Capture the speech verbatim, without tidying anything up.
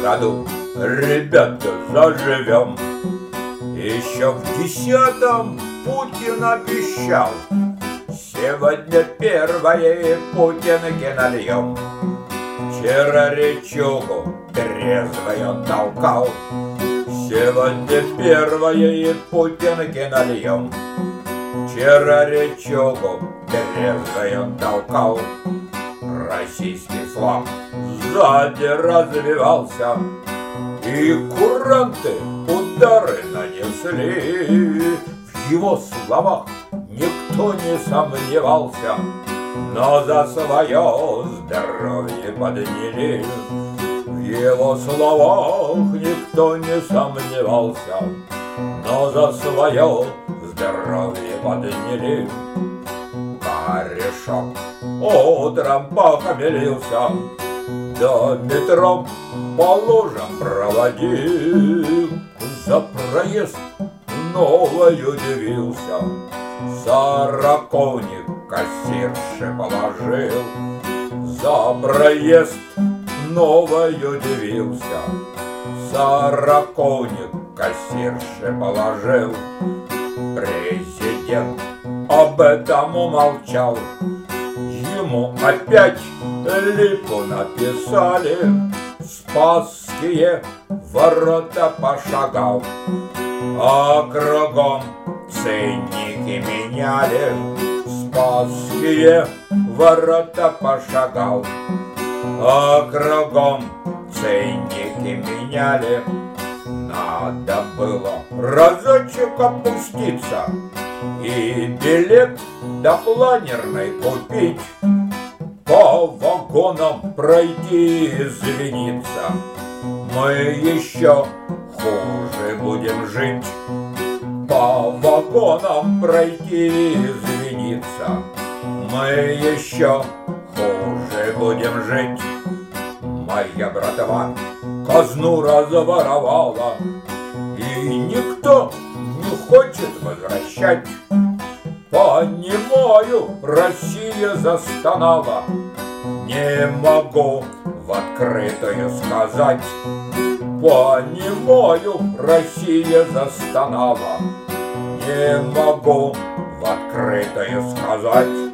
году, ребята, заживем. Еще в десятом Путин обещал: сегодня первое Путинки нальем. Вчера речугу трезвый он толкал: сегодня первое Путинки нальем. Вчера речугу трезвый он толкал. Российский флаг сзади развивался, и куранты удары нанесли. В его словах никто не сомневался, но за свое здоровье подняли. В его словах никто не сомневался, но за свое здоровье подняли. Корешок утром похмелился, до метро по лужам проводил. За проезд новой удивился, сороковник кассирше положил. За проезд новой удивился, сороковник кассирше положил. Президент об этом умолчал, ему опять липу написали. Спасские ворота пошагал, а кругом ценники меняли. Спасские ворота пошагал, а кругом ценники меняли. Надо было разочек опуститься и билет до планерной купить, по вагонам пройти и извиниться. Мы еще хуже будем жить. По вагонам пройти и извиниться. Мы еще хуже будем жить. Моя братва казну разворовала, и никто не хочет возвращать. Понимаю, Россия застонала, не могу в открытую сказать. Понимаю, Россия застонала, не могу в открытую сказать.